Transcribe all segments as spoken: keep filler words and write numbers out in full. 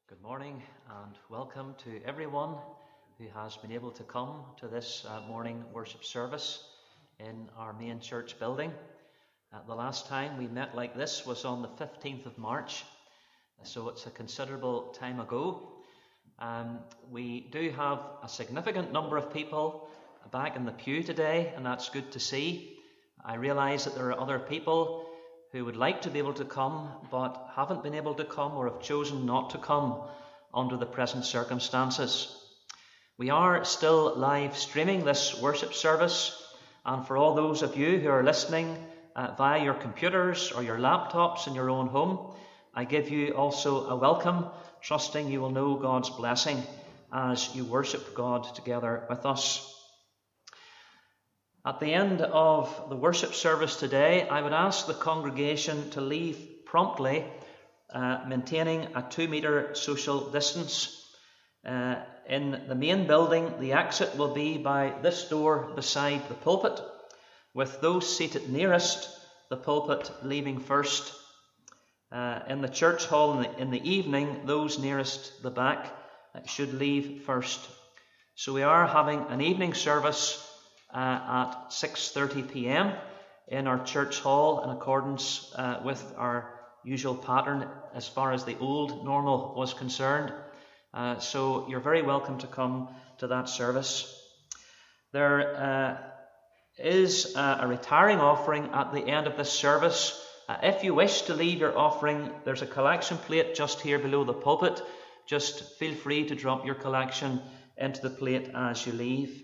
Good morning and welcome to everyone who has been able to come to this uh, morning worship service in our main church building. Uh, the last time we met like this was on the fifteenth of March, so it's a considerable time ago. Um, we do have a significant number of people back in the pew today, and that's good to see. I realise that there are other people who would like to be able to come but haven't been able to come or have chosen not to come under the present circumstances. We are still live streaming this worship service, and for all those of you who are listening uh, via your computers or your laptops in your own home, I give you also a welcome, trusting you will know God's blessing as you worship God together with us. At the end of the worship service today, I would ask the congregation to leave promptly, uh, maintaining a two-metre social distance. Uh, in the main building, the exit will be by this door beside the pulpit, with those seated nearest the pulpit leaving first. Uh, in the church hall in the, in the evening, those nearest the back should leave first. So we are having an evening service Uh, at six thirty p.m. in our church hall in accordance uh, with our usual pattern as far as the old normal was concerned. Uh, so you're very welcome to come to that service. There uh, is uh, a retiring offering at the end of this service. Uh, if you wish to leave your offering, there's a collection plate just here below the pulpit. Just feel free to drop your collection into the plate as you leave.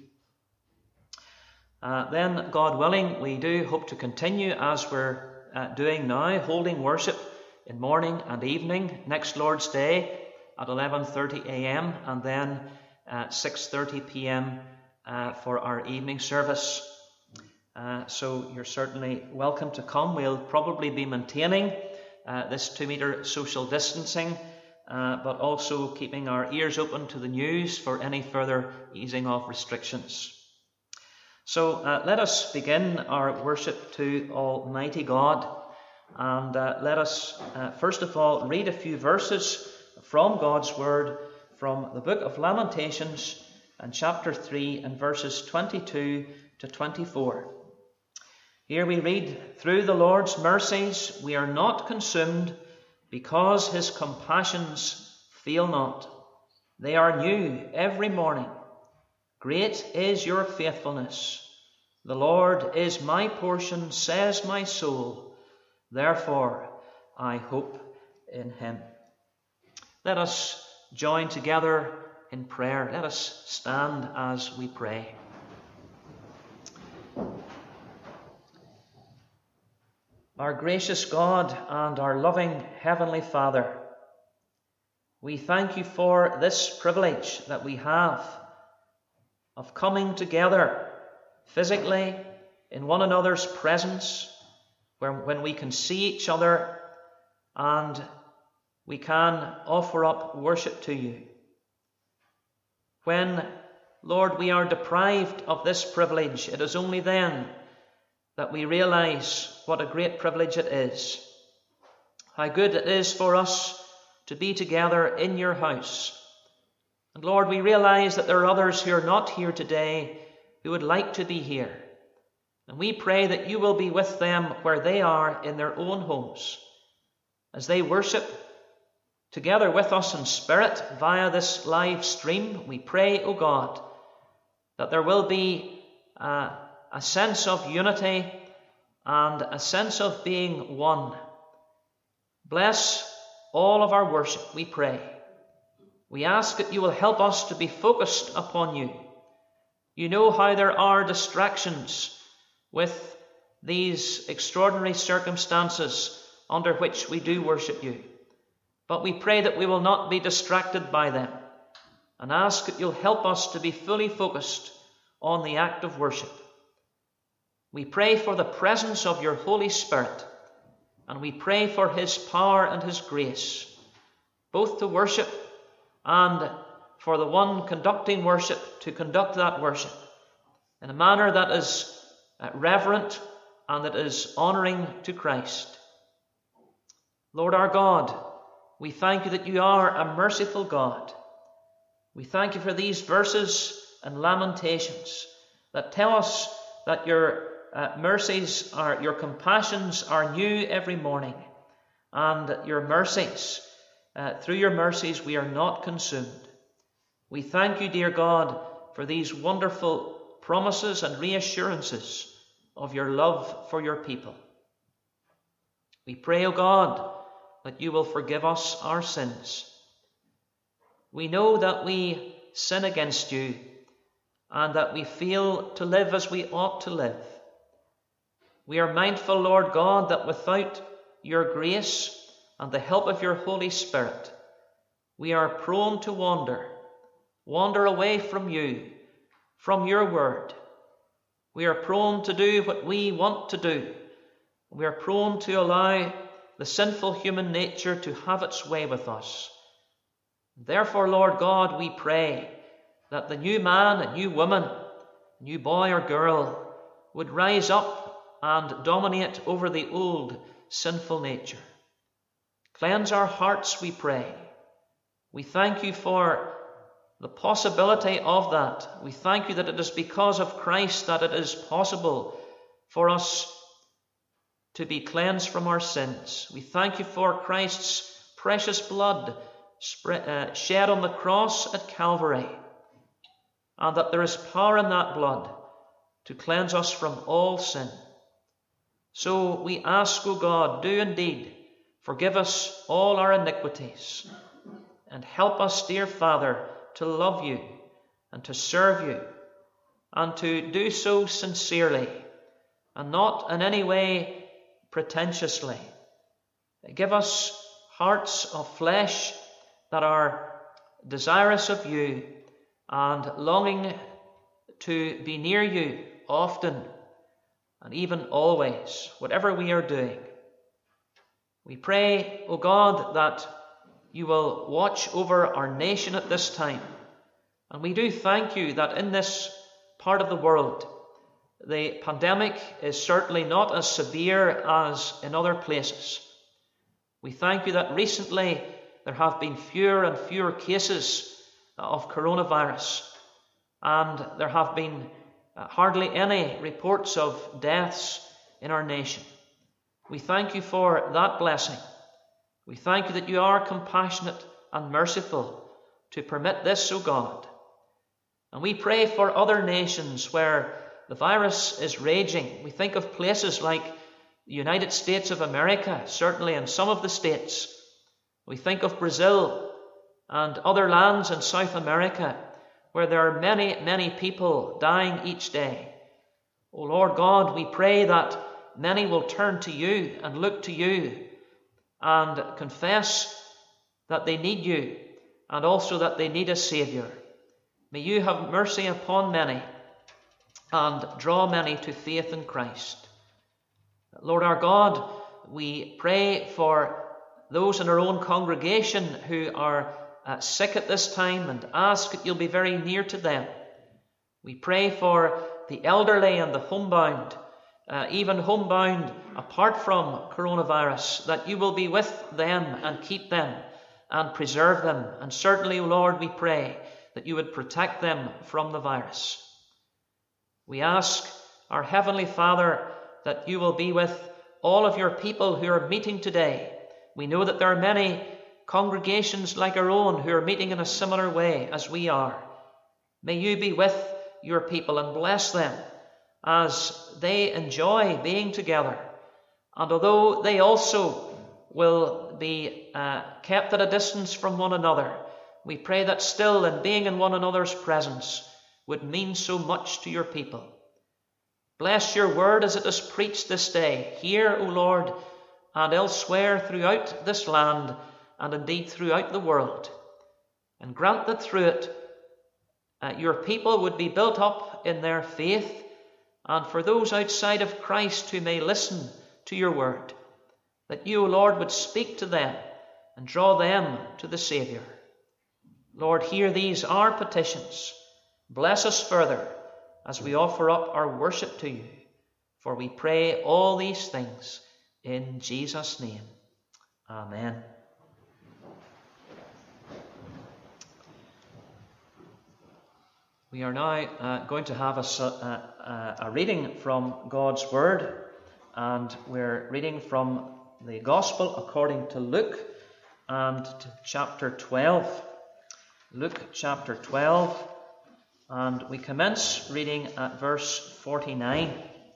Uh, then, God willing, we do hope to continue as we're uh, doing now, holding worship in morning and evening next Lord's Day at eleven thirty a.m. and then at six thirty p.m. Uh, for our evening service. Uh, so you're certainly welcome to come. We'll probably be maintaining uh, this two-metre social distancing, uh, but also keeping our ears open to the news for any further easing of restrictions. So uh, let us begin our worship to Almighty God, and uh, let us uh, first of all read a few verses from God's Word from the book of Lamentations and chapter three and verses twenty-two to twenty-four. Here we read, "Through the Lord's mercies we are not consumed, because his compassions fail not. They are new every morning. Great is your faithfulness. The Lord is my portion, says my soul. Therefore I hope in him." Let us join together in prayer. Let us stand as we pray. Our gracious God and our loving Heavenly Father, we thank you for this privilege that we have of coming together physically in one another's presence, where when we can see each other and we can offer up worship to you. When, Lord, we are deprived of this privilege, it is only then that we realize what a great privilege it is. How good it is for us to be together in your house. And Lord, we realize that there are others who are not here today who would like to be here. And we pray that you will be with them where they are in their own homes, as they worship together with us in spirit via this live stream. We pray, O God, that there will be uh, a sense of unity and a sense of being one. Bless all of our worship, we pray. We ask that you will help us to be focused upon you. You know how there are distractions with these extraordinary circumstances under which we do worship you. But we pray that we will not be distracted by them, and ask that you'll help us to be fully focused on the act of worship. We pray for the presence of your Holy Spirit, and we pray for his power and his grace, both to worship and for the one conducting worship to conduct that worship in a manner that is reverent and that is honouring to Christ. Lord our God, We thank you that you are a merciful God. We thank you for these verses and Lamentations that tell us that your uh, mercies are, your compassions are new every morning, and your mercies, uh, through your mercies we are not consumed. We thank you, dear God, for these wonderful promises and reassurances of your love for your people. We pray, O God, that you will forgive us our sins. We know that we sin against you and that we fail to live as we ought to live. We are mindful, Lord God, that without your grace and the help of your Holy Spirit, we are prone to wander, wander away from you, from your word. We are prone to do what we want to do. We are prone to allow the sinful human nature to have its way with us. Therefore, Lord God, we pray that the new man and new woman, new boy or girl, would rise up and dominate over the old sinful nature. Cleanse our hearts, we pray. We thank you for the possibility of that. We thank you that it is because of Christ that it is possible for us to be cleansed from our sins. We thank you for Christ's precious blood shed on the cross at Calvary, and that there is power in that blood to cleanse us from all sin. So we ask, O God, do indeed forgive us all our iniquities, and help us, dear Father, to love you and to serve you, and to do so sincerely and not in any way pretentiously. Give us hearts of flesh that are desirous of you and longing to be near you often and even always, whatever we are doing. We pray, O God, that you will watch over our nation at this time. And we do thank you that in this part of the world, the pandemic is certainly not as severe as in other places. We thank you that recently there have been fewer and fewer cases of coronavirus, and there have been hardly any reports of deaths in our nation. We thank you for that blessing. We thank you that you are compassionate and merciful to permit this, O God. And we pray for other nations where the virus is raging. We think of places like the United States of America, certainly in some of the states. We think of Brazil and other lands in South America where there are many, many people dying each day. O Lord God, we pray that many will turn to you and look to you and confess that they need you and also that they need a Saviour. May you have mercy upon many and draw many to faith in Christ. Lord our God, we pray for those in our own congregation who are uh, sick at this time and ask that you'll be very near to them. We pray for the elderly and the homebound, uh, even homebound apart from coronavirus, that you will be with them and keep them and preserve them. And certainly, Lord, we pray that you would protect them from the virus. We ask our Heavenly Father that you will be with all of your people who are meeting today. We know that there are many congregations like our own who are meeting in a similar way as we are. May you be with your people and bless them as they enjoy being together. And although they also will be uh, kept at a distance from one another, we pray that still in being in one another's presence would mean so much to your people. Bless your word as it is preached this day, here, O Lord, and elsewhere throughout this land, and indeed throughout the world. And grant that through it, uh, your people would be built up in their faith, and for those outside of Christ who may listen to your word, that you, O Lord, would speak to them and draw them to the Saviour. Lord, hear these our petitions. Bless us further as we offer up our worship to you. For we pray all these things in Jesus' name. Amen. We are now uh, going to have a, a, a reading from God's Word, and we're reading from the Gospel according to Luke, and to chapter twelve. Luke chapter twelve, and we commence reading at verse forty-nine.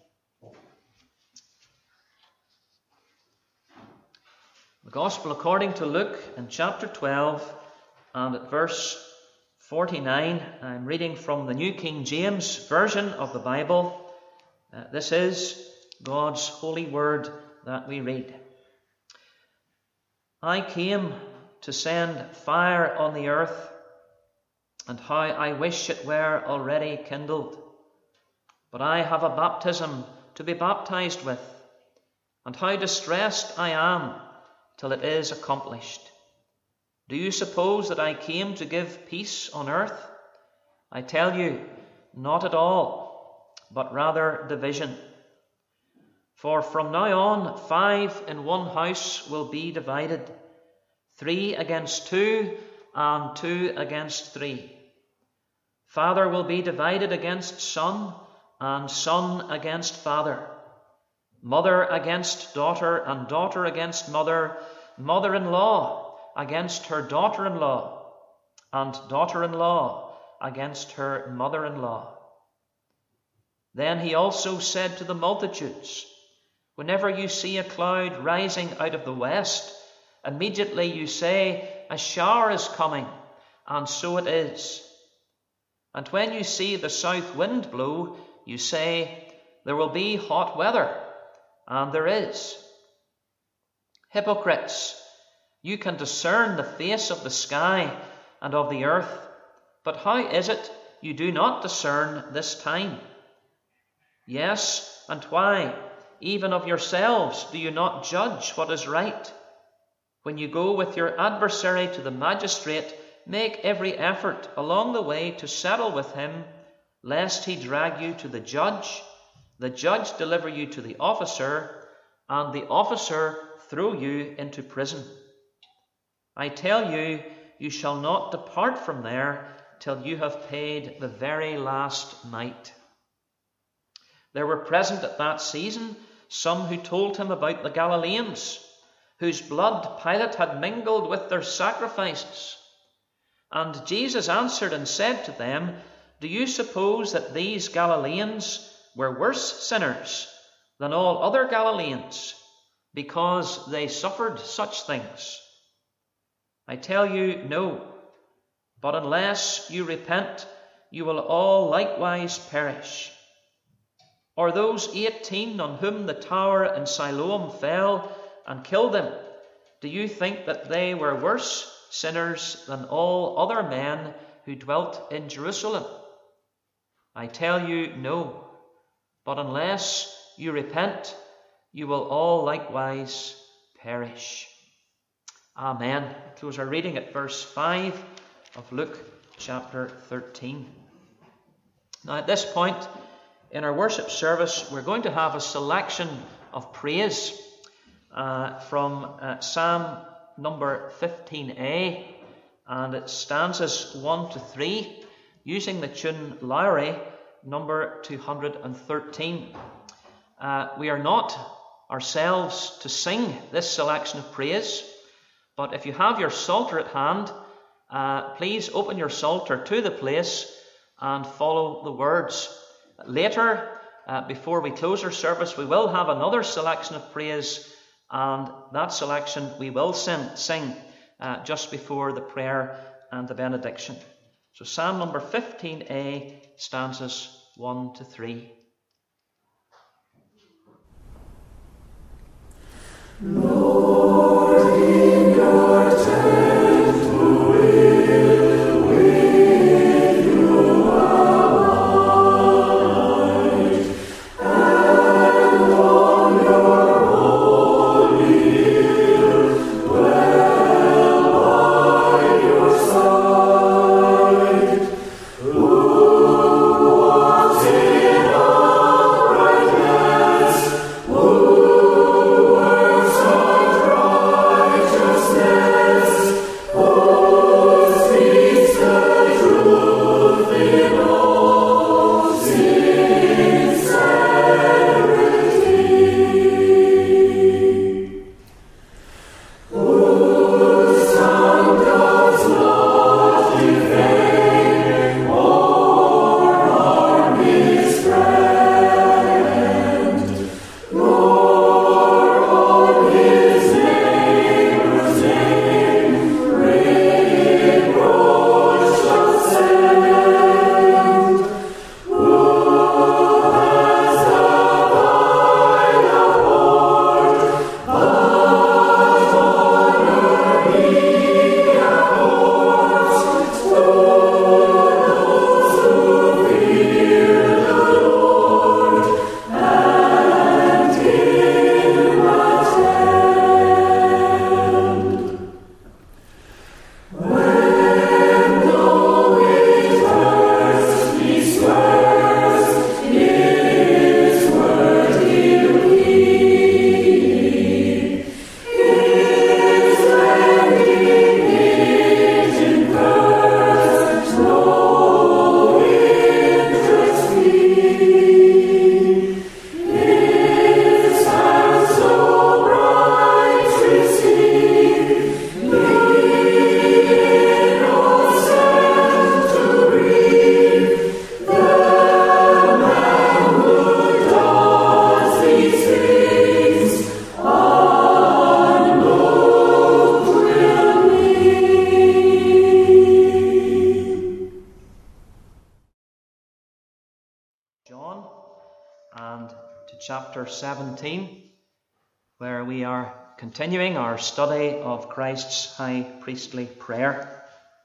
The Gospel according to Luke in chapter twelve, and at verse forty-nine, I'm reading from the New King James Version of the Bible. Uh, this is God's holy word that we read. I came to send fire on the earth, and how I wish it were already kindled. But I have a baptism to be baptized with, and how distressed I am till it is accomplished. Do you suppose that I came to give peace on earth? I tell you, not at all, but rather division. For from now on, five in one house will be divided, three against two, and two against three. Father will be divided against son, and son against father. Mother against daughter, and daughter against mother. Mother-in-law against her daughter-in-law, and daughter-in-law against her mother-in-law. Then he also said to the multitudes, whenever you see a cloud rising out of the west, immediately you say, a shower is coming, and so it is. And when you see the south wind blow, you say, there will be hot weather, and there is. Hypocrites, you can discern the face of the sky and of the earth, but how is it you do not discern this time? Yes, and why, even of yourselves, do you not judge what is right? When you go with your adversary to the magistrate, make every effort along the way to settle with him, lest he drag you to the judge, the judge deliver you to the officer, and the officer throw you into prison. I tell you, you shall not depart from there till you have paid the very last mite. There were present at that season some who told him about the Galileans, whose blood Pilate had mingled with their sacrifices. And Jesus answered and said to them, do you suppose that these Galileans were worse sinners than all other Galileans, because they suffered such things? I tell you, no, but unless you repent, you will all likewise perish. Or those eighteen on whom the tower in Siloam fell and killed them, do you think that they were worse sinners than all other men who dwelt in Jerusalem? I tell you, no, but unless you repent, you will all likewise perish. Amen. We close our reading at verse five of Luke chapter thirteen. Now at this point in our worship service, we're going to have a selection of praise uh, from uh, Psalm number fifteen A, and it stanzas one to three, using the tune Lowry number two hundred thirteen. Uh, we are not ourselves to sing this selection of praise, but if you have your psalter at hand, uh, please open your psalter to the place and follow the words. Later, uh, before we close our service, we will have another selection of praise, and that selection we will sing, sing uh, just before the prayer and the benediction. So Psalm number fifteen A, stanzas one to three. Lord, in your tent, who will with you abide, and on your holy hill dwell by your side, who walks in uprightness, who works chapter seventeen, where we are continuing our study of Christ's high priestly prayer.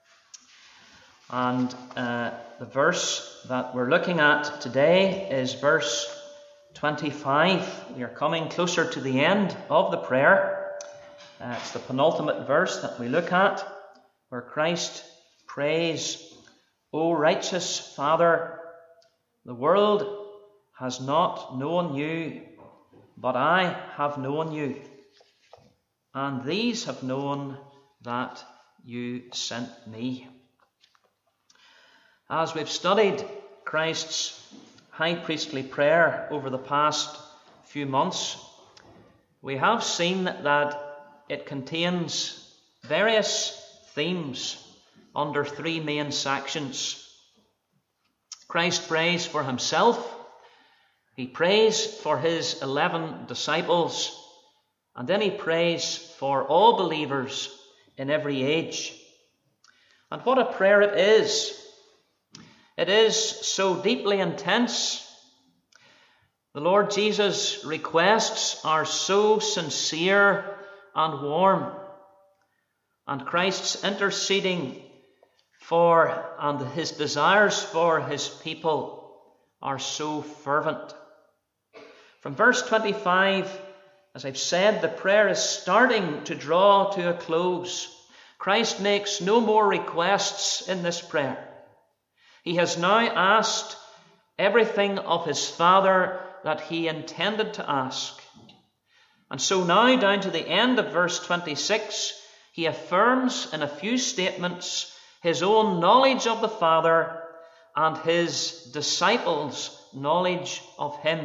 And uh, the verse that we're looking at today is verse twenty-five. We are coming closer to the end of the prayer. Uh, it's the penultimate verse that we look at, where Christ prays, "O righteous Father, the world has not known you, but I have known you, and these have known that you sent me." As we've studied Christ's high priestly prayer over the past few months, we have seen that it contains various themes under three main sections. Christ prays for himself, he prays for his eleven disciples, and then he prays for all believers in every age. And what a prayer it is! It is so deeply intense. The Lord Jesus' requests are so sincere and warm, and Christ's interceding for and his desires for his people are so fervent. From verse twenty-five, as I've said, the prayer is starting to draw to a close. Christ makes no more requests in this prayer. He has now asked everything of his Father that he intended to ask. And so now, down to the end of verse twenty-six, he affirms in a few statements his own knowledge of the Father and his disciples' knowledge of him.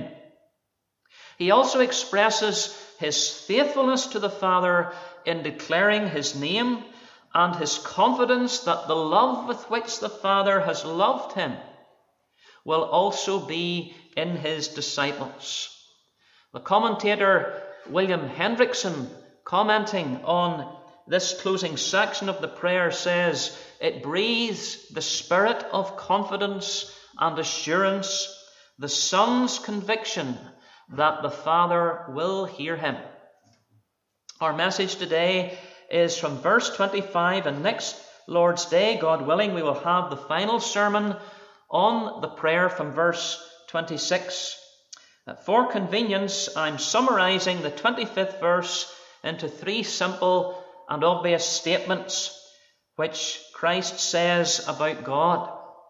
He also expresses his faithfulness to the Father in declaring his name and his confidence that the love with which the Father has loved him will also be in his disciples. The commentator William Hendrickson, commenting on this closing section of the prayer, says, "It breathes the spirit of confidence and assurance, the Son's conviction that the Father will hear him." Our message today is from verse twenty-five, and next Lord's Day, God willing, we will have the final sermon on the prayer from verse twenty-six. For convenience, I'm summarizing the twenty-fifth verse into three simple and obvious statements which Christ says about God.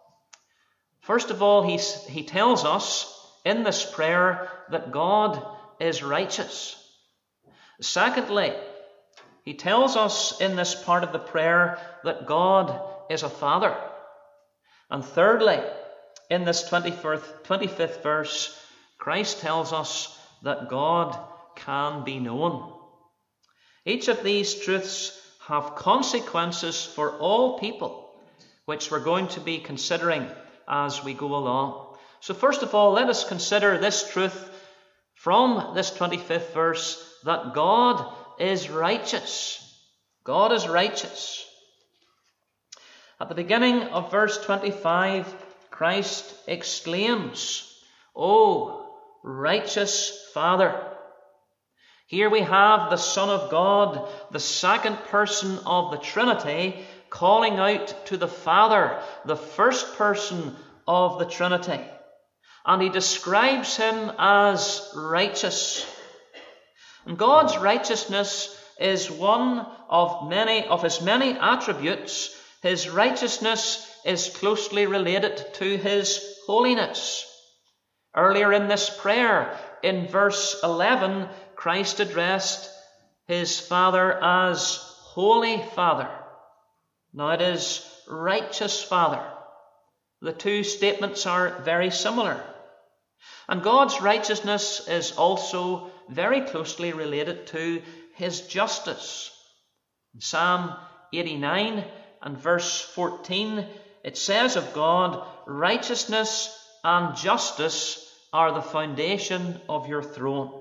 First of all, he, he tells us in this prayer that God is righteous. Secondly, he tells us in this part of the prayer that God is a father. And thirdly, in this twenty-fifth verse, Christ tells us that God can be known. Each of these truths have consequences for all people, which we're going to be considering as we go along. So first of all, let us consider this truth from this twenty-fifth verse, that God is righteous. God is righteous. At the beginning of verse twenty-five, Christ exclaims, "O righteous Father." Here we have the Son of God, the second person of the Trinity, calling out to the Father, the first person of the Trinity. And he describes him as righteous. And God's righteousness is one of many of his many attributes. His righteousness is closely related to his holiness. Earlier in this prayer, in verse eleven, Christ addressed his Father as Holy Father. Now it is righteous Father. The two statements are very similar. And God's righteousness is also very closely related to his justice. In Psalm eighty-nine and verse fourteen, it says of God, "Righteousness and justice are the foundation of your throne."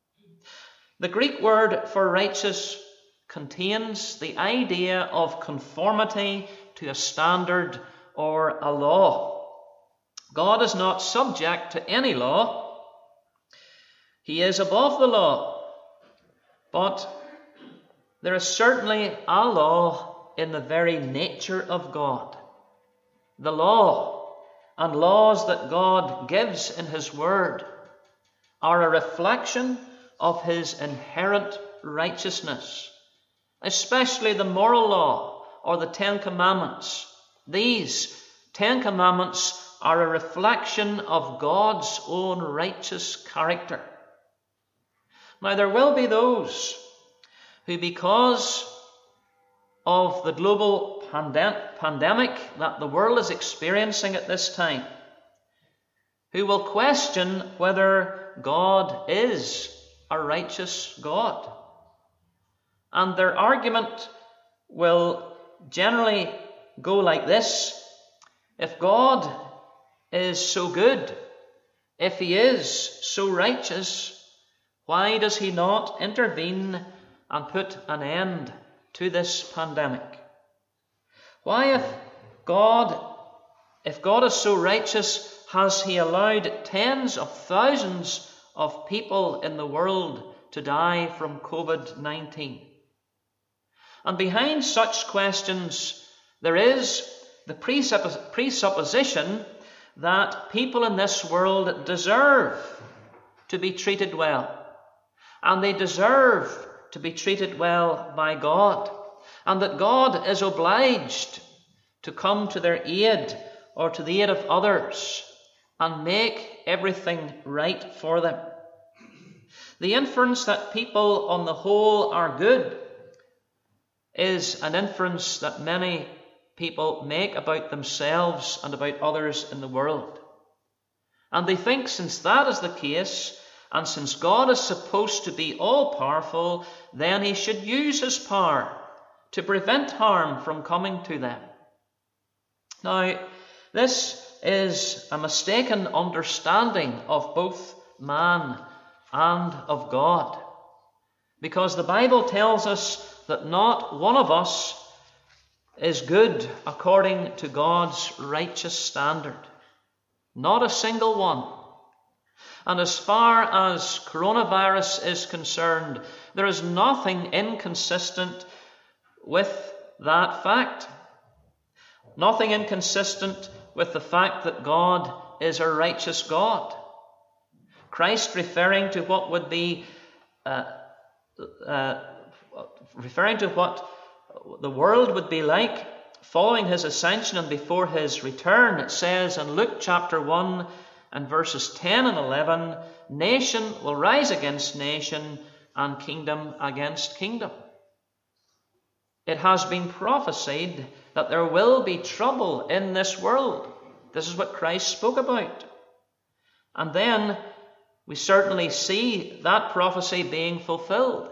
The Greek word for righteous contains the idea of conformity to a standard or a law. God is not subject to any law. He is above the law. But there is certainly a law in the very nature of God. The law and laws that God gives in His Word are a reflection of His inherent righteousness, especially the moral law or the Ten Commandments. These Ten Commandments are a reflection of God's own righteous character. Now, there will be those who, because of the global pandem- pandemic that the world is experiencing at this time, who will question whether God is a righteous God. And their argument will generally go like this: if God is so good, if He is so righteous, why does He not intervene and put an end to this pandemic? Why, if God, if God is so righteous, has He allowed tens of thousands of people in the world to die from covid nineteen? And behind such questions, there is the presuppos- presupposition that people in this world deserve to be treated well. And they deserve to be treated well by God. And that God is obliged to come to their aid or to the aid of others and make everything right for them. The inference that people on the whole are good is an inference that many people make about themselves and about others in the world. And they think, since that is the case, and since God is supposed to be all-powerful, then He should use His power to prevent harm from coming to them. Now, this is a mistaken understanding of both man and of God, because the Bible tells us that not one of us is good according to God's righteous standard. Not a single one. And as far as coronavirus is concerned, there is nothing inconsistent with that fact. Nothing inconsistent with the fact that God is a righteous God. Christ, referring to what would be, uh, uh, referring to what the world would be like following His ascension and before His return, it says in Luke chapter one and verses ten and eleven, nation will rise against nation and kingdom against kingdom. It has been prophesied that there will be trouble in this world. This is what Christ spoke about. And then we certainly see that prophecy being fulfilled.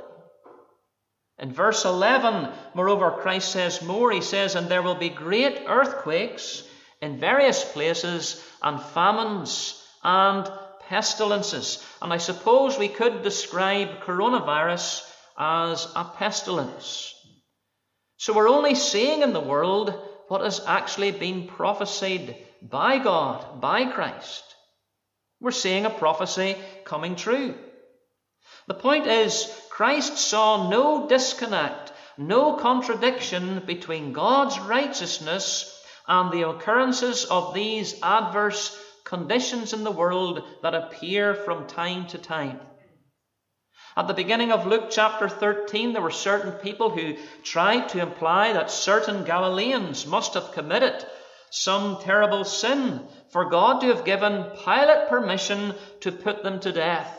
In verse eleven, moreover, Christ says more. He says, and there will be great earthquakes in various places, and famines and pestilences. And I suppose we could describe coronavirus as a pestilence. So we're only seeing in the world what has actually been prophesied by God, by Christ. We're seeing a prophecy coming true. The point is, Christ saw no disconnect, no contradiction between God's righteousness and the occurrences of these adverse conditions in the world that appear from time to time. At the beginning of Luke chapter thirteen, there were certain people who tried to imply that certain Galileans must have committed some terrible sin for God to have given Pilate permission to put them to death.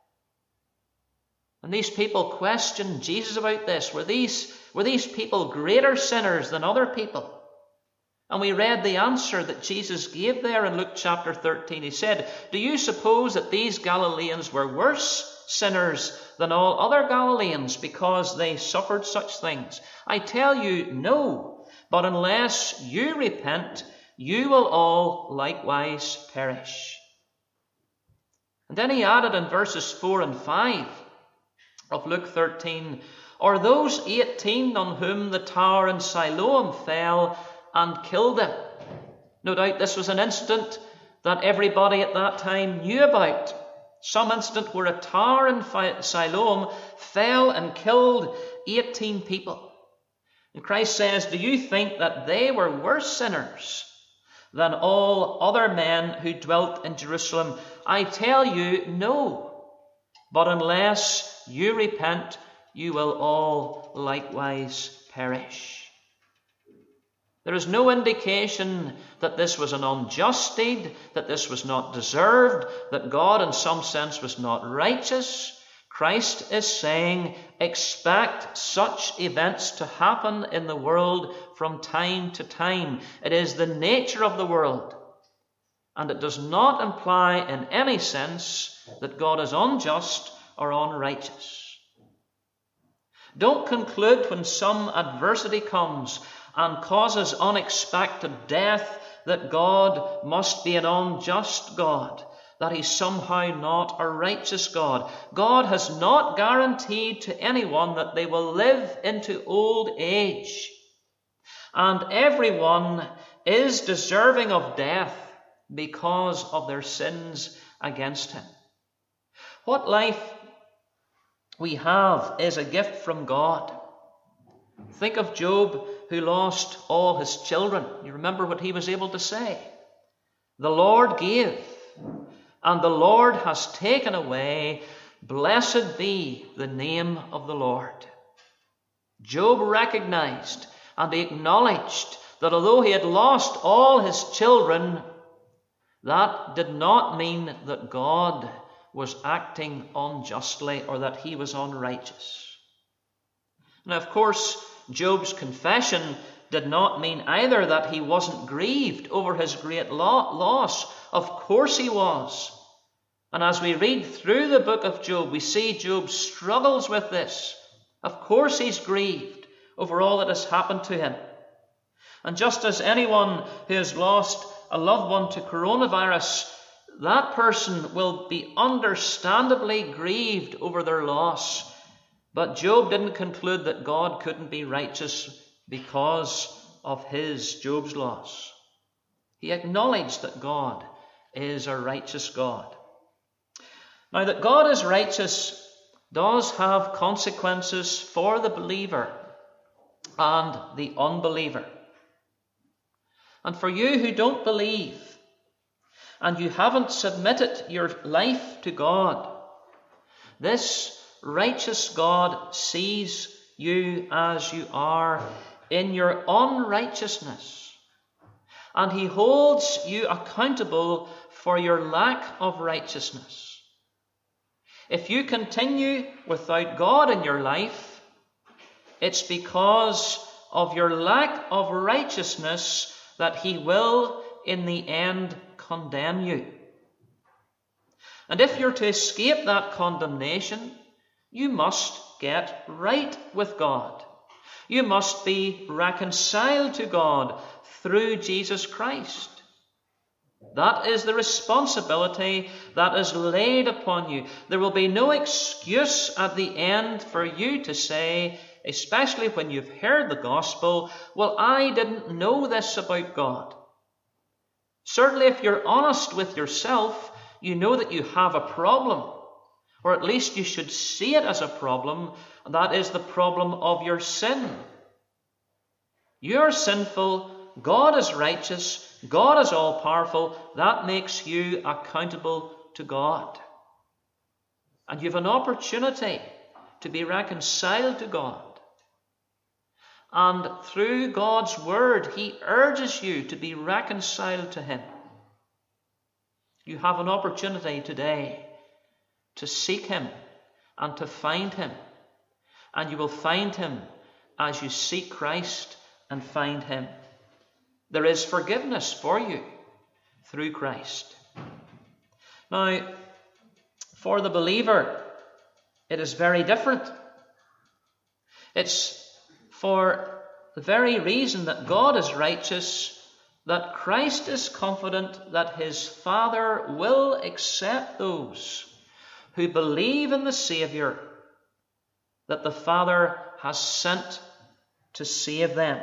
And these people questioned Jesus about this. Were these, were these people greater sinners than other people? And we read the answer that Jesus gave there in Luke chapter thirteen. He said, do you suppose that these Galileans were worse sinners than all other Galileans because they suffered such things? I tell you, no. But unless you repent, you will all likewise perish. And then he added in verses four and five of Luke thirteen, or those eighteen on whom the tower in Siloam fell and killed them. No doubt this was an incident that everybody at that time knew about. Some instant where a tower in Siloam fell and killed eighteen people. And Christ says, do you think that they were worse sinners than all other men who dwelt in Jerusalem? I tell you, no. But unless you repent, you will all likewise perish. There is no indication that this was an unjust deed, that this was not deserved, that God in some sense was not righteous. Christ is saying, expect such events to happen in the world from time to time. It is the nature of the world. And it does not imply in any sense that God is unjust or unrighteous. Don't conclude when some adversity comes and causes unexpected death that God must be an unjust God, that he's somehow not a righteous God. God has not guaranteed to anyone that they will live into old age. And everyone is deserving of death because of their sins against him. What life we have is a gift from God. Think of Job, who lost all his children. You remember what he was able to say? The Lord gave, and the Lord has taken away. Blessed be the name of the Lord. Job recognized and he acknowledged that although he had lost all his children, that did not mean that God was acting unjustly or that he was unrighteous. Now, of course, Job's confession did not mean either that he wasn't grieved over his great loss. Of course he was. And as we read through the book of Job, we see Job struggles with this. Of course he's grieved over all that has happened to him. And just as anyone who has lost a loved one to coronavirus, that person will be understandably grieved over their loss. But Job didn't conclude that God couldn't be righteous because of his, Job's, loss. He acknowledged that God is a righteous God. Now, that God is righteous does have consequences for the believer and the unbeliever. And for you who don't believe and you haven't submitted your life to God, this righteous God sees you as you are in your unrighteousness, and he holds you accountable for your lack of righteousness. If you continue without God in your life, it's because of your lack of righteousness that he will in the end condemn you. And if you're to escape that condemnation, you must get right with God. You must be reconciled to God through Jesus Christ. That is the responsibility that is laid upon you. There will be no excuse at the end for you to say, especially when you've heard the gospel, well, I didn't know this about God. Certainly, if you're honest with yourself, you know that you have a problem. Or at least you should see it as a problem, and that is the problem of your sin. You're sinful, God is righteous, God is all-powerful. That makes you accountable to God. And you have an opportunity to be reconciled to God. And through God's word, he urges you to be reconciled to him. You have an opportunity today to seek him and to find him. And you will find him as you seek Christ and find him. There is forgiveness for you through Christ. Now, for the believer, it is very different. It's for the very reason that God is righteous, that Christ is confident that his Father will accept those who believe in the Saviour that the Father has sent to save them.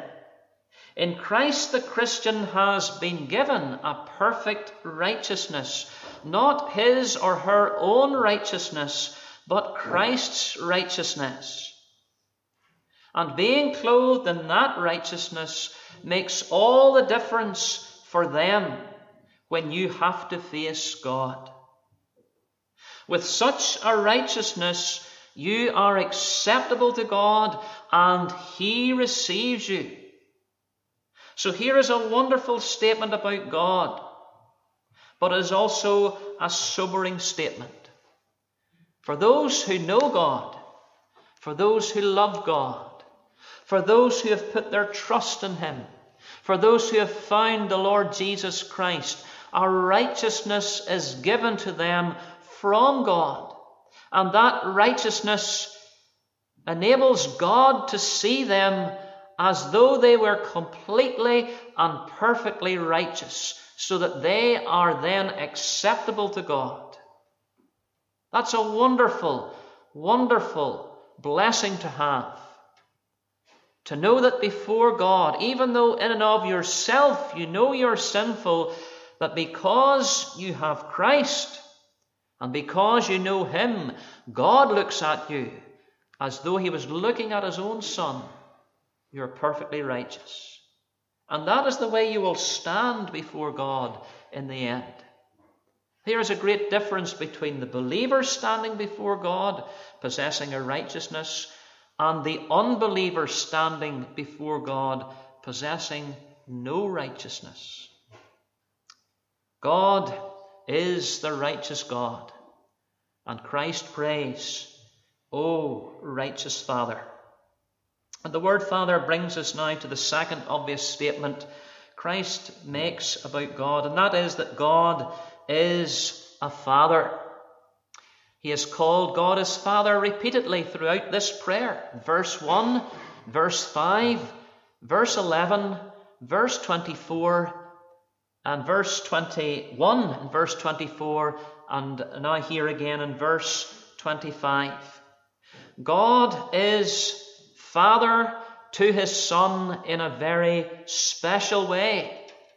In Christ, the Christian has been given a perfect righteousness, not his or her own righteousness, but Christ's righteousness. And being clothed in that righteousness makes all the difference for them when you have to face God. With such a righteousness, you are acceptable to God, and He receives you. So here is a wonderful statement about God, but it is also a sobering statement. For those who know God, for those who love God, for those who have put their trust in Him, for those who have found the Lord Jesus Christ, our righteousness is given to them from God. And that righteousness enables God to see them as though they were completely and perfectly righteous, so that they are then acceptable to God. That's a wonderful, wonderful blessing to have. To know that before God, even though in and of yourself you know you're sinful, that because you have Christ and because you know Him, God looks at you as though He was looking at His own Son. You're perfectly righteous. And that is the way you will stand before God in the end. There is a great difference between the believer standing before God, possessing a righteousness, and the unbeliever standing before God, possessing no righteousness. God is the righteous God, and Christ prays, O righteous Father. And the word Father brings us now to the second obvious statement Christ makes about God, and that is that God is a Father. He is called God as Father repeatedly throughout this prayer. Verse one, verse five, verse eleven, verse twenty-four, and verse twenty-one, and verse twenty-four, and now here again in verse twenty-five. God is Father to His Son in a very special way,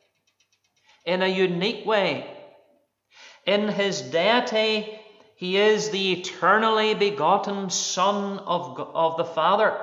in a unique way. In His deity, He is the eternally begotten Son of, of the Father.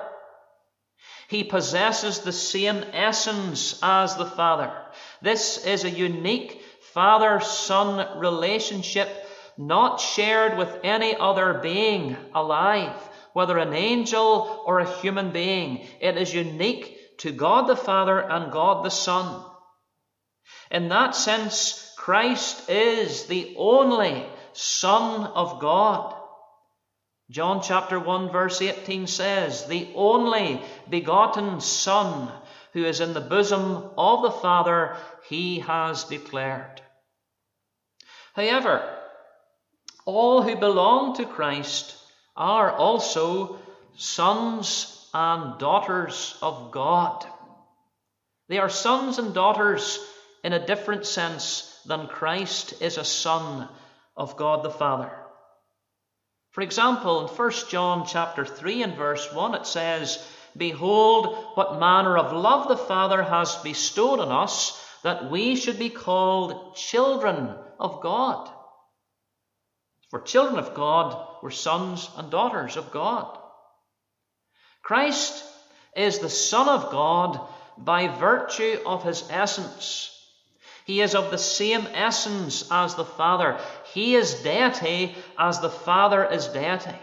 He possesses the same essence as the Father. This is a unique Father-Son relationship not shared with any other being alive, whether an angel or a human being. It is unique to God the Father and God the Son. In that sense, Christ is the only Son of God. John chapter one verse eighteen says, the only begotten Son who is in the bosom of the Father, He has declared. However, all who belong to Christ are also sons and daughters of God. They are sons and daughters in a different sense than Christ is a son of God the Father. For example, in First John chapter three and verse one it says, Behold, what manner of love the Father has bestowed on us, that we should be called children of God. For children of God, we're sons and daughters of God. Christ is the Son of God by virtue of His essence. He is of the same essence as the Father. He is deity as the Father is deity.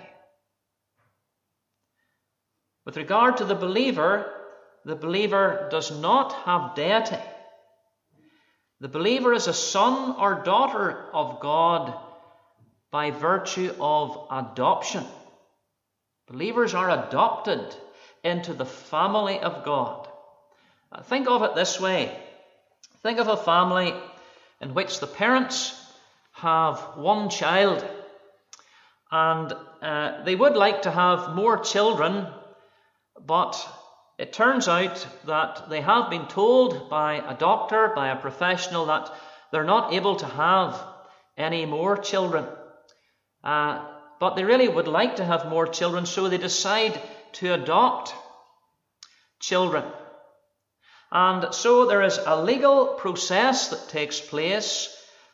With regard to the believer, the believer does not have deity. The believer is a son or daughter of God by virtue of adoption. Believers are adopted into the family of God. Think of it this way. Think of a family in which the parents have one child, and uh, they would like to have more children, but it turns out that they have been told by a doctor, by a professional, that they're not able to have any more children. Uh, but they really would like to have more children, so they decide to adopt children. And so there is a legal process that takes place,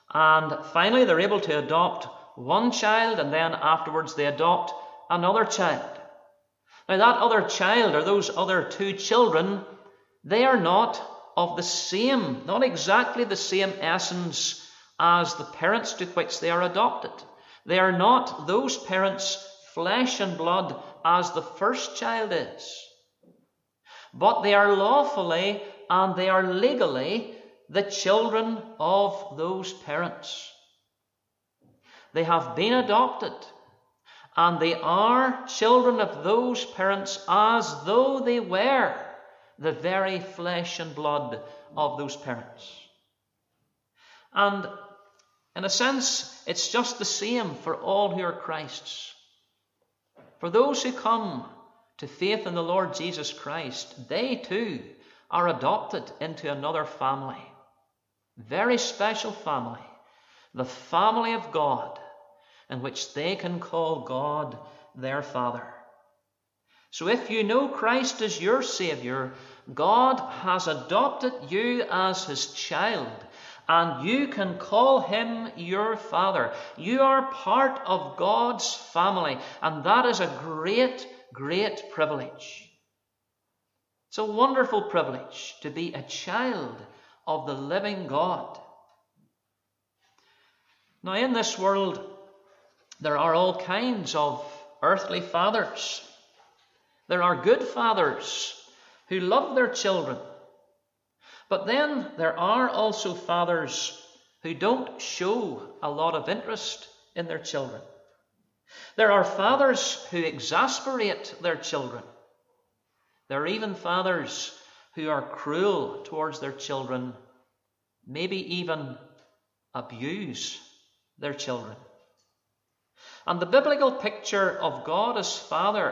And finally, they're able to adopt one child, and then afterwards they adopt another child. Now, that other child, or those other two children, they are not of the same, not exactly the same essence as the parents to which they are adopted. They are not those parents' flesh and blood as the first child is. But they are lawfully and they are legally the children of those parents. They have been adopted, and they are children of those parents as though they were the very flesh and blood of those parents. And in a sense, it's just the same for all who are Christ's. For those who come to faith in the Lord Jesus Christ, they too are adopted into another family. Very special family. The family of God, in which they can call God their Father. So if you know Christ as your Saviour, God has adopted you as his child, and you can call him your Father. You are part of God's family, and that is a great, great privilege. It's a wonderful privilege to be a child of the living God. Now, in this world, there are all kinds of earthly fathers. There are good fathers who love their children. But then there are also fathers who don't show a lot of interest in their children. There are fathers who exasperate their children. There are even fathers who are cruel towards their children, maybe even abuse their children. And the biblical picture of God as Father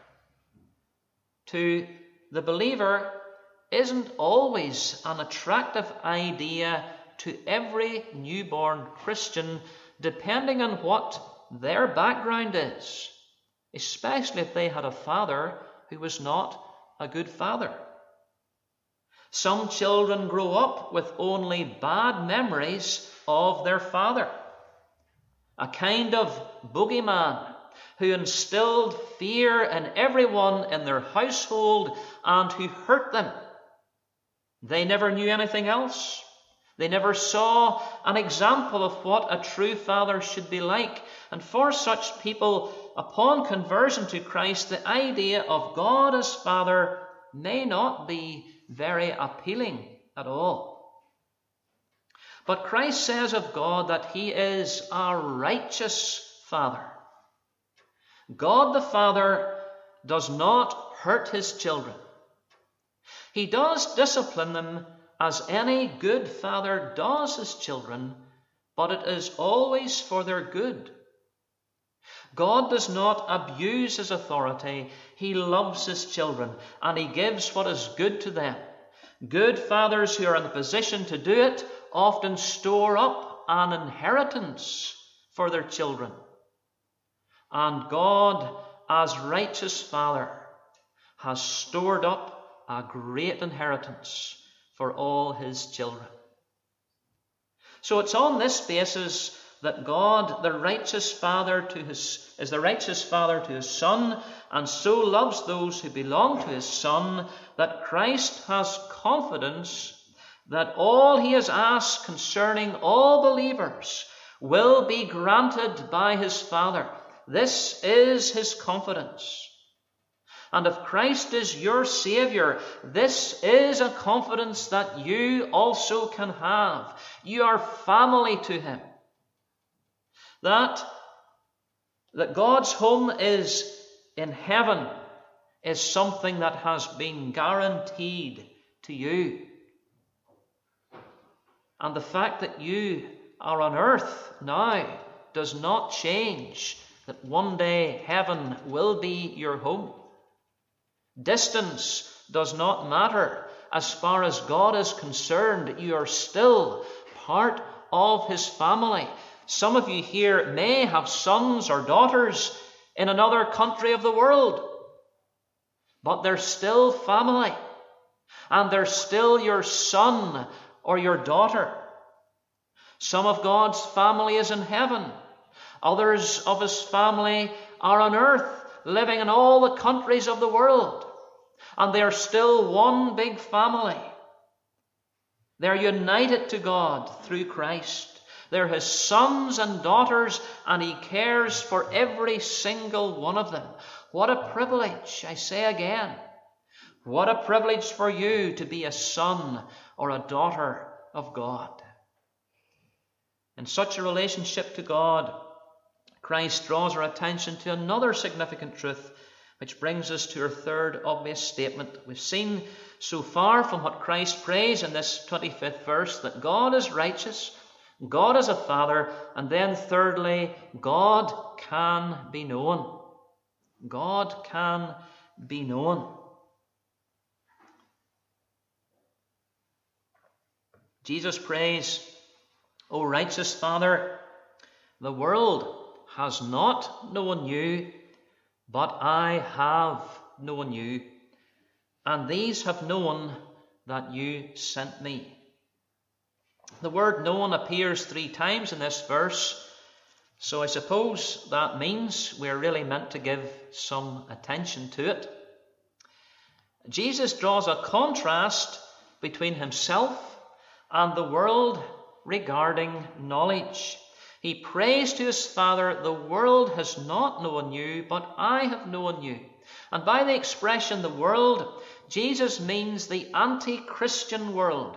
to the believer isn't always an attractive idea to every newborn Christian, depending on what their background is, especially if they had a father who was not a good father. Some children grow up with only bad memories of their father, a kind of boogeyman who instilled fear in everyone in their household and who hurt them. They never knew anything else. They never saw an example of what a true father should be like. And for such people, upon conversion to Christ, the idea of God as Father may not be very appealing at all. But Christ says of God that he is a righteous Father. God the Father does not hurt his children. He does discipline them as any good father does his children, but it is always for their good. God does not abuse his authority. He loves his children, and he gives what is good to them. Good fathers who are in the position to do it often store up an inheritance for their children. And God, as righteous Father, has stored up a great inheritance for all his children. So it's on this basis that God, the righteous Father, to his, is the righteous Father to his Son, and so loves those who belong to his Son, that Christ has confidence that all he has asked concerning all believers will be granted by his Father. This is his confidence. And if Christ is your Saviour, this is a confidence that you also can have. You are family to him. That, that God's home is in heaven is something that has been guaranteed to you. And the fact that you are on earth now does not change that one day heaven will be your home. Distance does not matter. As far as God is concerned, you are still part of his family. Some of you here may have sons or daughters in another country of the world, but they're still family, and they're still your son or your daughter. Some of God's family is in heaven. Others of his family are on earth, living in all the countries of the world. And they are still one big family. They're united to God through Christ. They're his sons and daughters, and he cares for every single one of them. What a privilege, I say again. What a privilege for you to be a son or a daughter of God. In such a relationship to God, Christ draws our attention to another significant truth, which brings us to our third obvious statement. We've seen so far from what Christ prays in this twenty-fifth verse that God is righteous, God is a Father, and then thirdly, God can be known. God can be known. Jesus prays, O righteous Father, the world has not known you, but I have known you, and these have known that you sent me. The word known appears three times in this verse, so I suppose that means we're really meant to give some attention to it. Jesus draws a contrast between himself and the world regarding knowledge. He prays to his Father, the world has not known you, but I have known you. And by the expression the world, Jesus means the anti-Christian world.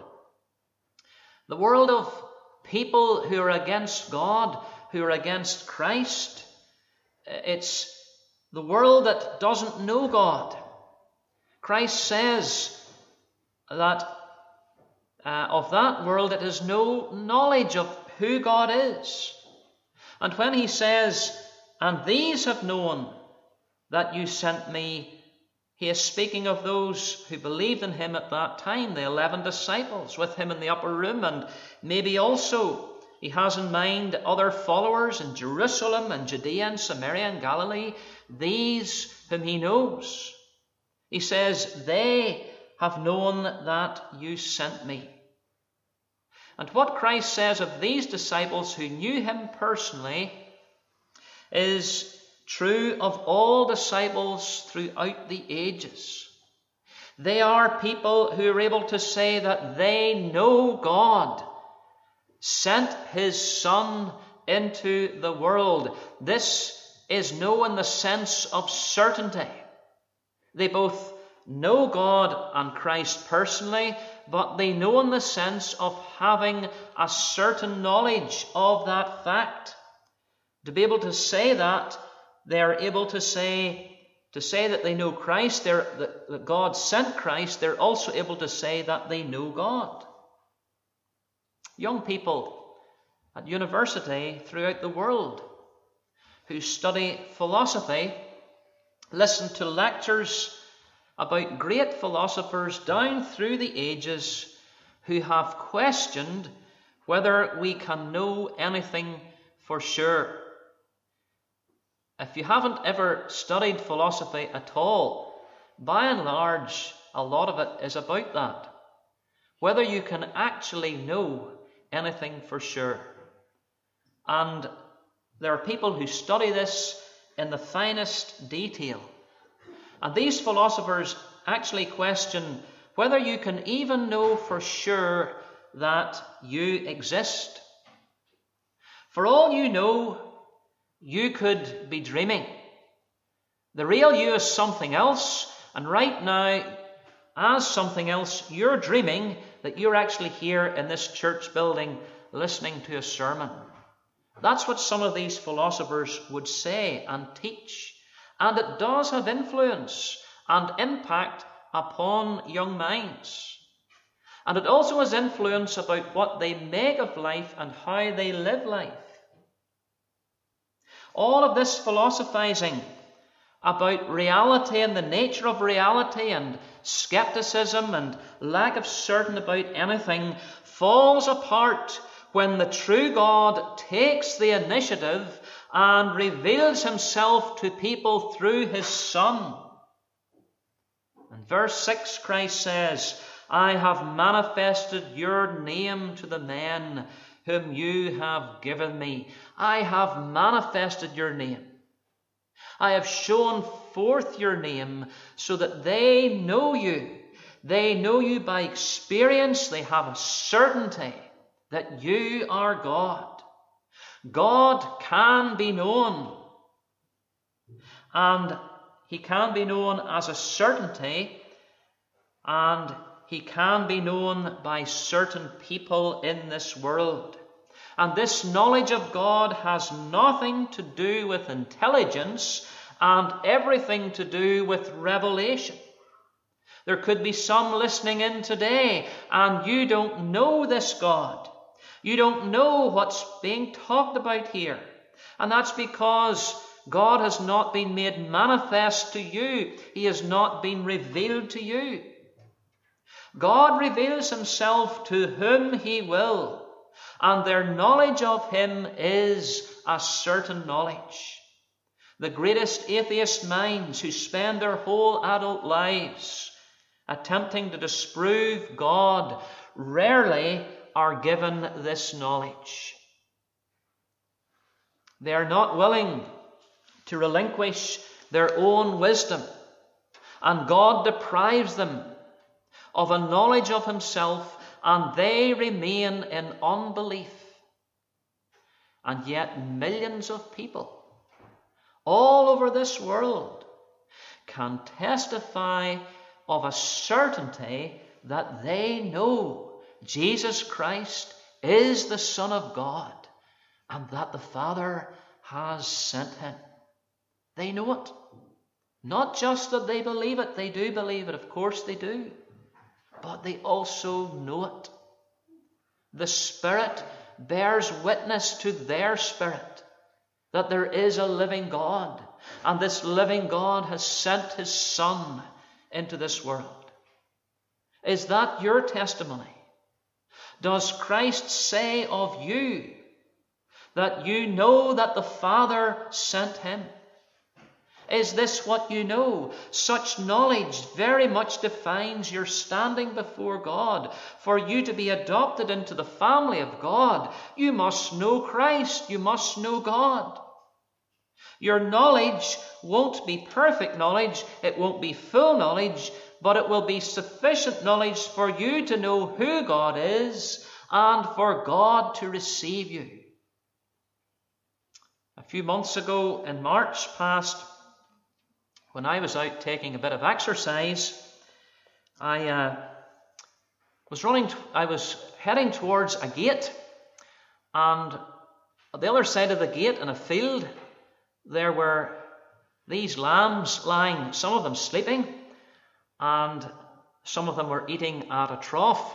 The world of people who are against God, who are against Christ. It's the world that doesn't know God. Christ says that uh, of that world it has no knowledge of who God is. And when he says, and these have known that you sent me, he is speaking of those who believed in him at that time, the eleven disciples with him in the upper room, and maybe also he has in mind other followers in Jerusalem and Judea and Samaria and Galilee, these whom he knows. He says, they have known that you sent me. And what Christ says of these disciples who knew him personally is true of all disciples throughout the ages. They are people who are able to say that they know God sent his Son into the world. This is no in the sense of certainty. They both know God and Christ personally, but they know in the sense of having a certain knowledge of that fact. To be able to say that, they are able to say, to say that they know Christ, they're, that, that God sent Christ, they're also able to say that they know God. Young people at university throughout the world who study philosophy listen to lectures about great philosophers down through the ages who have questioned whether we can know anything for sure. If you haven't ever studied philosophy at all, by and large, a lot of it is about that. Whether you can actually know anything for sure. And there are people who study this in the finest detail. And these philosophers actually question whether you can even know for sure that you exist. For all you know, you could be dreaming. The real you is something else, and right now, as something else, you're dreaming that you're actually here in this church building listening to a sermon. That's what some of these philosophers would say and teach. And it does have influence and impact upon young minds. And it also has influence about what they make of life and how they live life. All of this philosophizing about reality and the nature of reality and skepticism and lack of certainty about anything falls apart when the true God takes the initiative and reveals himself to people through his Son. In verse six, Christ says, I have manifested your name to the men whom you have given me. I have manifested your name. I have shown forth your name so that they know you. They know you by experience. They have a certainty that you are God. God can be known. And he can be known as a certainty, and he can be known by certain people in this world. And this knowledge of God has nothing to do with intelligence and everything to do with revelation. There could be some listening in today, and you don't know this God. You don't know what's being talked about here. And that's because God has not been made manifest to you. He has not been revealed to you. God reveals himself to whom he will, and their knowledge of him is a certain knowledge. The greatest atheist minds who spend their whole adult lives attempting to disprove God rarely are given this knowledge. They are not willing to relinquish their own wisdom, and God deprives them of a knowledge of himself, and they remain in unbelief. And yet millions of people all over this world can testify of a certainty that they know Jesus Christ is the Son of God and that the Father has sent him. They know it. Not just that they believe it, they do believe it, of course they do. But they also know it. The Spirit bears witness to their spirit that there is a living God, and this living God has sent his Son into this world. Is that your testimony? Does Christ say of you that you know that the Father sent him? Is this what you know? Such knowledge very much defines your standing before God. For you to be adopted into the family of God, you must know Christ. You must know God. Your knowledge won't be perfect knowledge. It won't be full knowledge, but it will be sufficient knowledge for you to know who God is and for God to receive you. A few months ago in March past, when I was out taking a bit of exercise, I uh, was running. T- I was heading towards a gate, and on the other side of the gate, in a field, there were these lambs lying. Some of them sleeping, and some of them were eating at a trough.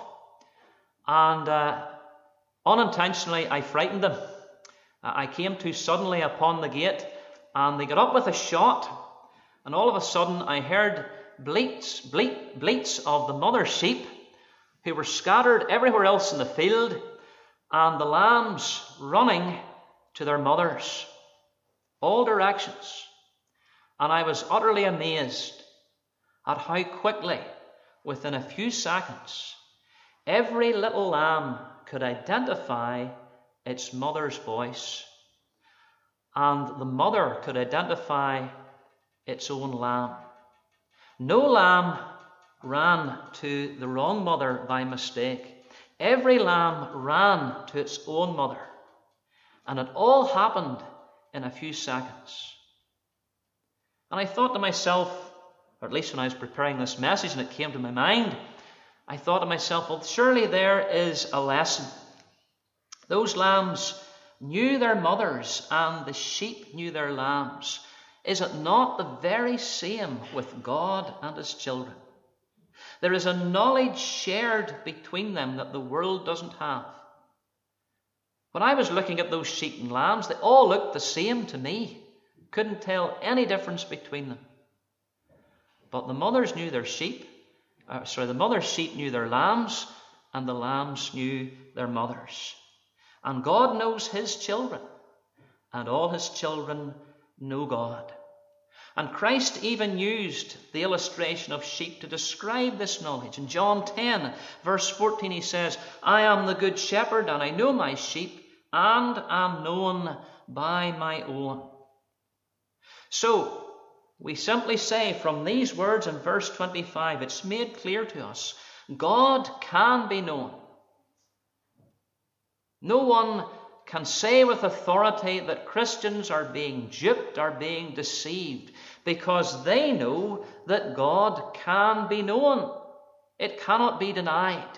And uh, unintentionally, I frightened them. I came too suddenly upon the gate, and they got up with a shot. And all of a sudden I heard bleats, bleat, bleats of the mother sheep who were scattered everywhere else in the field, and the lambs running to their mothers, all directions. And I was utterly amazed at how quickly, within a few seconds, every little lamb could identify its mother's voice, and the mother could identify its own lamb. No lamb ran to the wrong mother by mistake. Every lamb ran to its own mother. And it all happened in a few seconds. And I thought to myself, or at least when I was preparing this message and it came to my mind, I thought to myself, well, surely there is a lesson. Those lambs knew their mothers, and the sheep knew their lambs. Is it not the very same with God and his children? There is a knowledge shared between them that the world doesn't have. When I was looking at those sheep and lambs, they all looked the same to me. Couldn't tell any difference between them. But the mothers knew their sheep. Uh, sorry, the mother's sheep knew their lambs, and the lambs knew their mothers. And God knows his children, and all his children know God. And Christ even used the illustration of sheep to describe this knowledge. In John ten, verse fourteen, he says, I am the good shepherd, and I know my sheep, and am known by my own. So, we simply say from these words in verse twenty-five, it's made clear to us, God can be known. No one can say with authority that Christians are being duped, are being deceived, because they know that God can be known. It cannot be denied.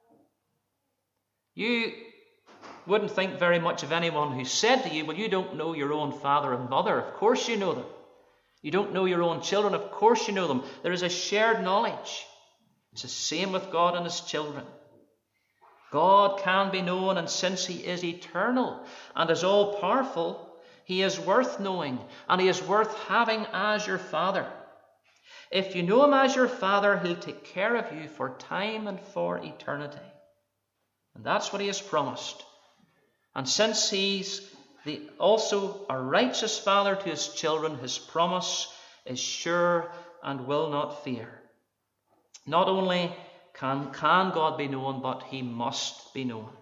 You wouldn't think very much of anyone who said to you, well, you don't know your own father and mother. Of course you know them. You don't know your own children. Of course you know them. There is a shared knowledge. It's the same with God and his children. God can be known, and since he is eternal and is all-powerful, he is worth knowing, and he is worth having as your Father. If you know him as your Father, he'll take care of you for time and for eternity. And that's what he has promised. And since he's the, also a righteous Father to his children, his promise is sure and will not fear. Not only can, can God be known, but he must be known.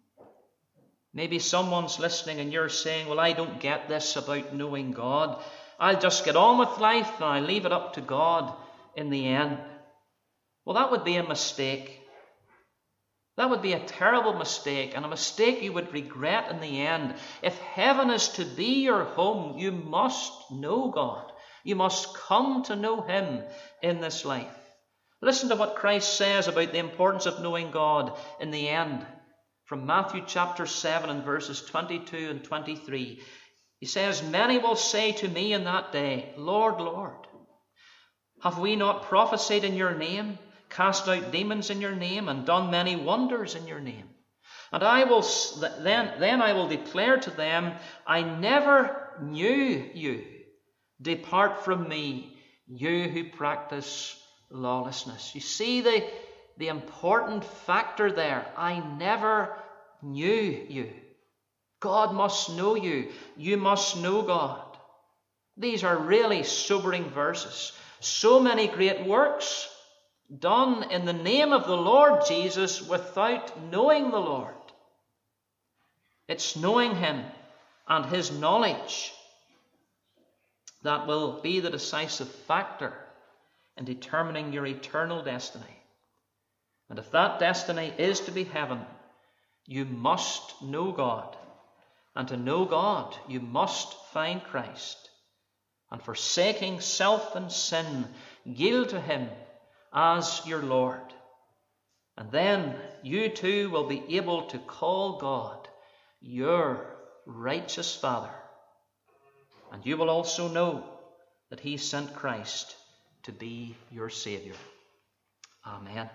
Maybe someone's listening and you're saying, well, I don't get this about knowing God. I'll just get on with life and I'll leave it up to God in the end. Well, that would be a mistake. That would be a terrible mistake, and a mistake you would regret in the end. If heaven is to be your home, you must know God. You must come to know him in this life. Listen to what Christ says about the importance of knowing God in the end. From Matthew chapter seven and verses twenty-two and twenty-three. He says, many will say to me in that day, Lord, Lord, have we not prophesied in your name, cast out demons in your name, and done many wonders in your name? And I will then, then I will declare to them, I never knew you. Depart from me, you who practice lawlessness. You see the, the important factor there. I never knew you. God must know you. You must know God. These are really sobering verses. So many great works done in the name of the Lord Jesus without knowing the Lord. It's knowing him and his knowledge that will be the decisive factor in determining your eternal destiny. And if that destiny is to be heaven, you must know God. And to know God, you must find Christ. And forsaking self and sin, yield to him as your Lord. And then you too will be able to call God your righteous Father. And you will also know that he sent Christ to be your Saviour. Amen.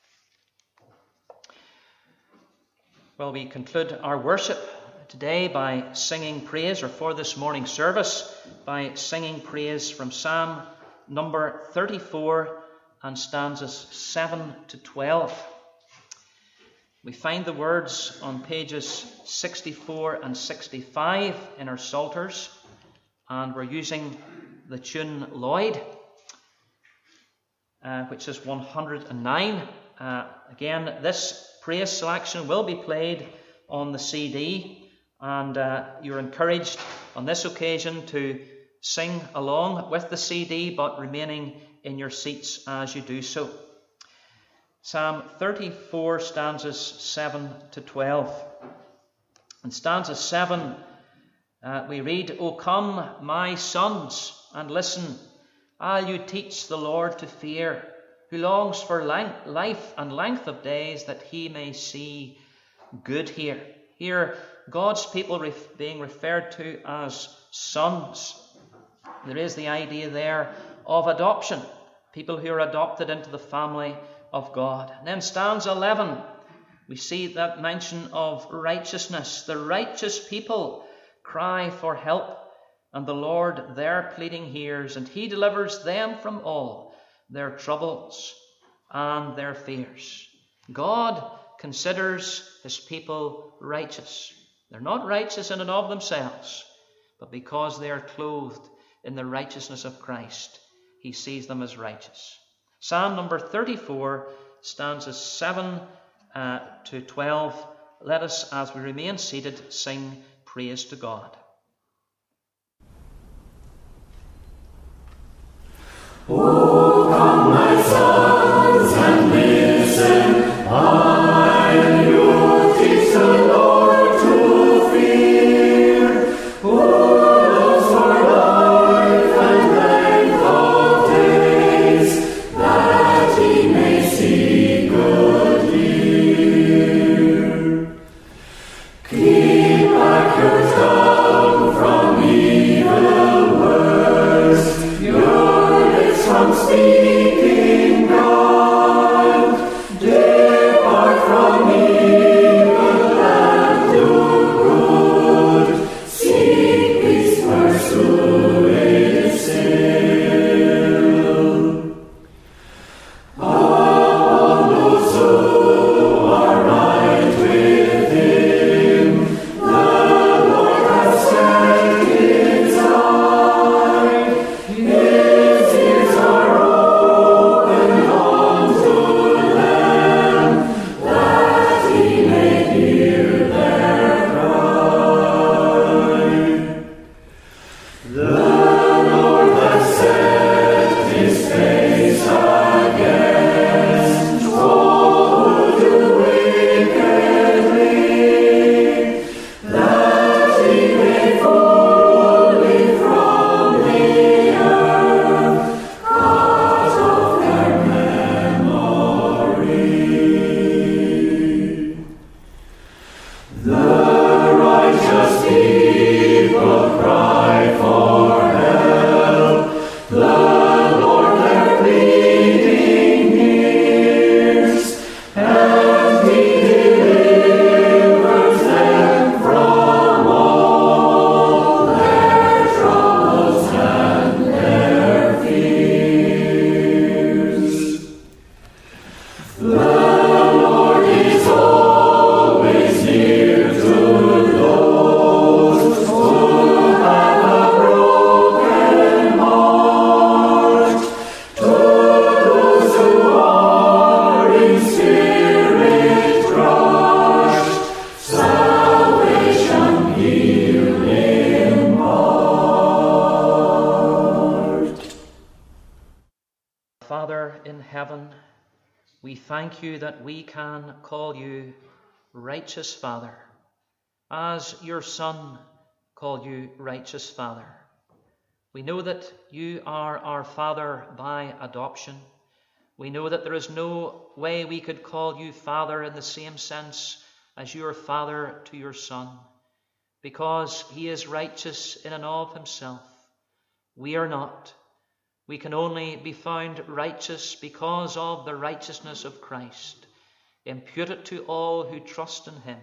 Well, we conclude our worship today by singing praise, or for this morning's service, by singing praise from Psalm number thirty-four and stanzas seven to twelve. We find the words on pages sixty-four and sixty-five in our Psalters, and we're using the tune Lloyd, uh, which is one hundred nine. Uh, again, this praise selection will be played on the C D, and uh, you're encouraged on this occasion to sing along with the C D, but remaining in your seats as you do so. Psalm thirty-four, stanzas seven to twelve. In stanza seven, uh, we read, O come, my sons, and listen, I'll you teach the Lord to fear, who longs for length, life and length of days, that he may see good here. Here, God's people ref- being referred to as sons. There is the idea there of adoption, people who are adopted into the family of God. And then stanza eleven, we see that mention of righteousness. The righteous people cry for help, and the Lord their pleading hears, and he delivers them from all their troubles and their fears. God considers his people righteous. They're not righteous in and of themselves, but because they are clothed in the righteousness of Christ, he sees them as righteous. Psalm number thirty-four, stanzas seven uh, to twelve. Let us, as we remain seated, sing praise to God. Oh, come, my sons, and listen. I am your teach the Lord to fear. Who loves for life and length of days, that he may see good year. Keep back your tongue from evil words, your lips from speaking God. Depart from evil and do good. Seek peace, pursue it still. Upon those who are right with Him, the Lord has set His eye. His ears are open unto them, that He may hear their cry. The Lord has set His face against all who do wickedly, that He may fully from the earth cut off their memory. The righteous people cry for help. The Lord their pleading hears, and He delivers them from all their troubles and their fears. The Lord is always near to those who have a broken heart, to those who are in spirit crushed. Salvation He'll impart. Father in heaven, we thank you that we can call you righteous Father, as your Son called you righteous Father. We know that you are our Father by adoption. We know that there is no way we could call you Father in the same sense as you are Father to your Son, because he is righteous in and of himself. We are not. We can only be found righteous because of the righteousness of Christ, imputed to all who trust in him.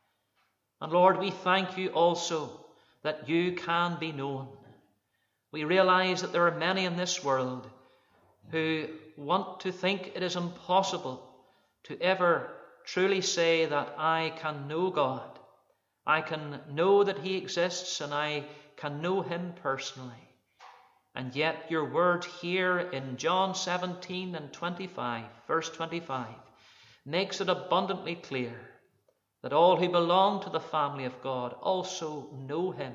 And Lord, we thank you also that you can be known. We realize that there are many in this world who want to think it is impossible to ever truly say that I can know God. I can know that he exists and I can know him personally. And yet your word here in John seventeen and twenty-five, verse twenty-five, makes it abundantly clear that all who belong to the family of God also know him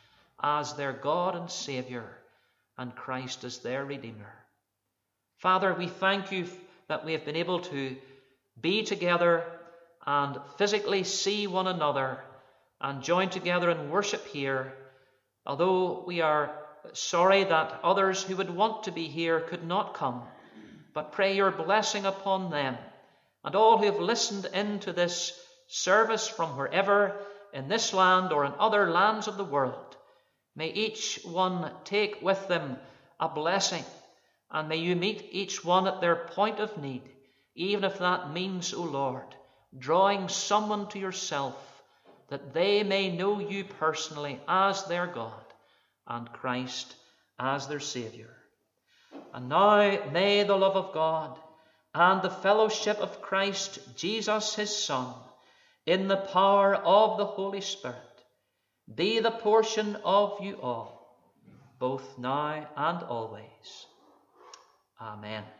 as their God and Saviour, and Christ as their Redeemer. Father, we thank you that we have been able to be together and physically see one another and join together in worship here, although we are sorry that others who would want to be here could not come. But pray your blessing upon them and all who have listened into this service from wherever in this land or in other lands of the world. May each one take with them a blessing, and may you meet each one at their point of need, even if that means, O Lord, drawing someone to yourself, that they may know you personally as their God and Christ as their Saviour. And now may the love of God and the fellowship of Christ Jesus his Son, in the power of the Holy Spirit, be the portion of you all, both now and always. Amen.